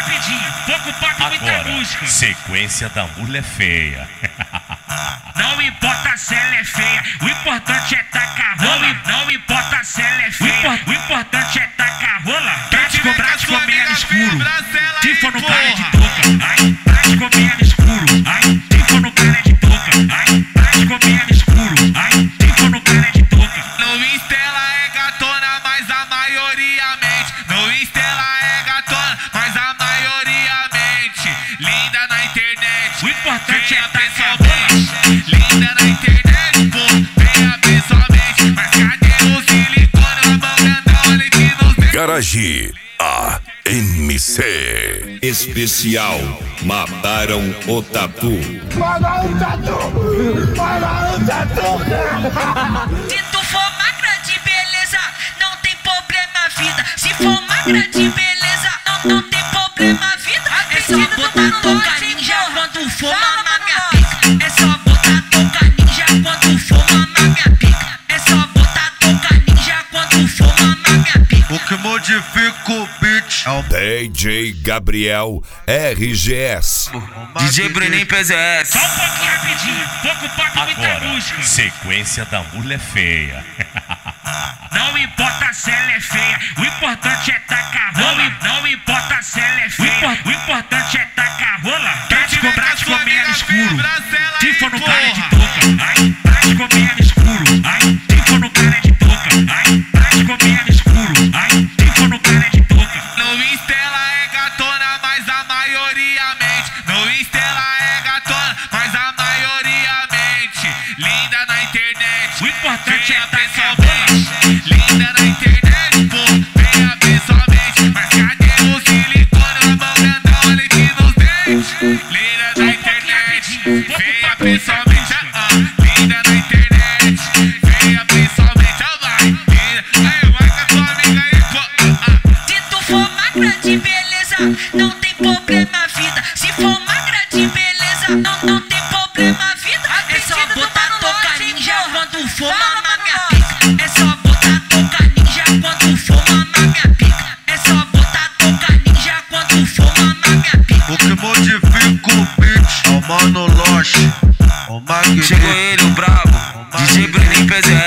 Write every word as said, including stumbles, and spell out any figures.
rapidinho, pouco papo, muita música. Sequência da mulher feia. Não importa se ela é feia, o importante é tacar rola. Não importa se ela é feia, o importante é tacar rola. Prático, prático, meia no escuro, tifo no cara de touca. Ai, prático, meia no escuro, ai, tifo no cara de touca. Ai, prático, meia no escuro, ai, tifo no cara de touca. No Insta ela é gatona, mas a maioria mente. No Insta ela é gatona, mas a maioria mente. Linda na internet, O importante é venha tacar rola. pessoalmente. Linda na internet, pô, venha pessoalmente. Mas cadê o silicone? A mão grandão, olha que nos deu. Garage A M C. Especial Mataram o Tatu. Mataram o tatu! Mataram o tatu! Se tu for magra de beleza, não tem problema, vida. Se for magra de beleza, não, não tem problema, vida. É só botar toca ninja quando for mamar minha pica. É só botar toca ninja quando for mamar minha pica. É só botar toca ninja quando for mamar minha pica. O que modifica o beat é o D J Gabriel R G S. D J Bruninho P Z S. Só um pouquinho rapidinho, pouco papo, muita Agora, música. sequência da mulher feia. Não importa se ela é feia, o importante é tacar rola. Não importa se ela é feia, o importante é tacar rola. Prático, prático, meia no escuro, tifo no cara de touca. Ai, prático, meia no escuro, ai, tifo no cara de touca. Ai, prático, meia no escuro, ai, tifo no cara de touca. No Insta ela é gatona, mas a maioria mente. No Insta ela é gatona, mas a maioria mente. Linda na internet, O importante é venha tacar rola. pessoalmente. Linda na internet, pô, venha pessoalmente. Mas cadê o silicone? A mão grandão, olha que nos dentes. Linda na internet, venha pessoalmente. Ah, ah. Linda na internet, venha pessoalmente. Ah, vai, linda. Aí, vai com a tua amiga aí, pô. Ah, ah. Se tu for magra de beleza, não tem problema, vida. Se for magra de beleza, não, não tem problema, vida. É só botar toca ninja quando for mamar minha pica. É só botar toca ninja quando for mamar minha pica. É só botar toca ninja quando for mamar minha pica. O que modifica o beat é o Mano Loche, o Magneto. Chegou ele, o brabo. D J Bruninho P Z